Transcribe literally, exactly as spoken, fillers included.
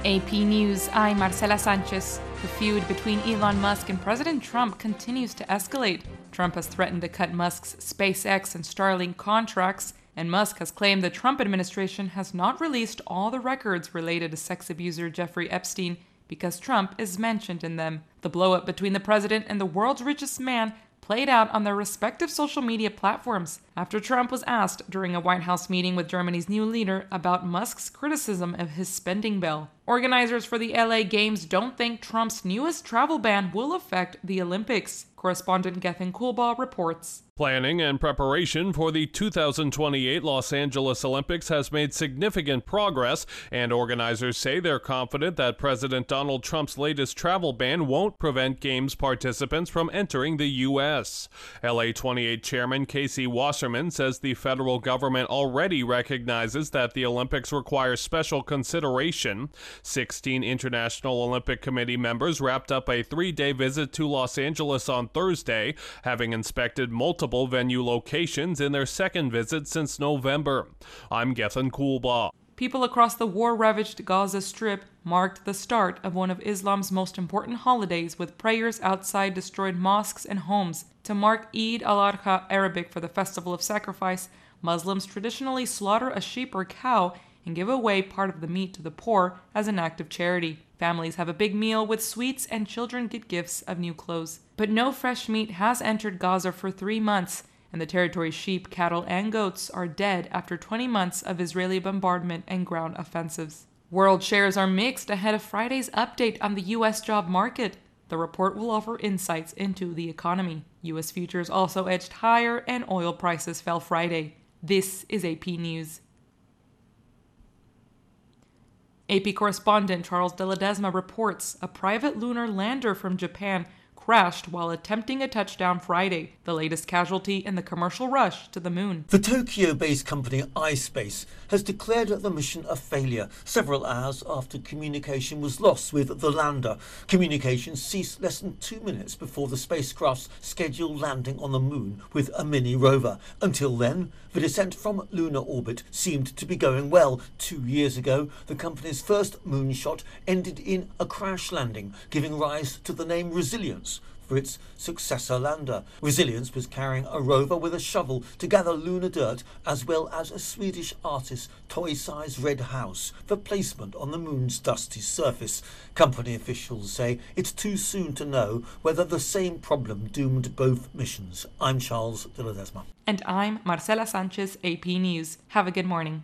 A P News, I'm Marcela Sanchez. The feud between Elon Musk and President Trump continues to escalate. Trump has threatened to cut Musk's SpaceX and Starlink contracts, and Musk has claimed the Trump administration has not released all the records related to sex abuser Jeffrey Epstein because Trump is mentioned in them. The blow-up between the president and the world's richest man played out on their respective social media platforms after Trump was asked during a White House meeting with Germany's new leader about Musk's criticism of his spending bill. Organizers for the L A Games don't think Trump's newest travel ban will affect the Olympics. Correspondent Gethin Coolbaugh reports. Planning and preparation for the two thousand twenty-eight Los Angeles Olympics has made significant progress, and organizers say they're confident that President Donald Trump's latest travel ban won't prevent Games participants from entering the U S. L A twenty-eight Chairman Casey Wasserman says the federal government already recognizes that the Olympics require special consideration. sixteen International Olympic Committee members wrapped up a three-day visit to Los Angeles on Thursday, having inspected multiple venue locations in their second visit since November. I'm Gethin Coolbaugh. People across the war-ravaged Gaza Strip marked the start of one of Islam's most important holidays with prayers outside destroyed mosques and homes. To mark Eid al-Adha, Arabic for the Festival of Sacrifice, Muslims traditionally slaughter a sheep or cow and give away part of the meat to the poor as an act of charity. Families have a big meal with sweets and children get gifts of new clothes. But no fresh meat has entered Gaza for three months, and the territory's sheep, cattle, and goats are dead after twenty months of Israeli bombardment and ground offensives. World shares are mixed ahead of Friday's update on the U S job market. The report will offer insights into the economy. U S futures also edged higher, and oil prices fell Friday. This is A P News. A P correspondent Charles de Ledesma reports a private lunar lander from Japan crashed while attempting a touchdown Friday, the latest casualty in the commercial rush to the moon. The Tokyo-based company iSpace has declared the mission a failure several hours after communication was lost with the lander. Communication ceased less than two minutes before the spacecraft's scheduled landing on the moon with a mini rover. Until then, the descent from lunar orbit seemed to be going well. Two years ago, the company's first moonshot ended in a crash landing, giving rise to the name Resilience for its successor lander. Resilience was carrying a rover with a shovel to gather lunar dirt, as well as a Swedish artist's toy-sized red house for placement on the moon's dusty surface. Company officials say it's too soon to know whether the same problem doomed both missions. I'm Charles de Ledesma. And I'm Marcela Sanchez, A P News. Have a good morning.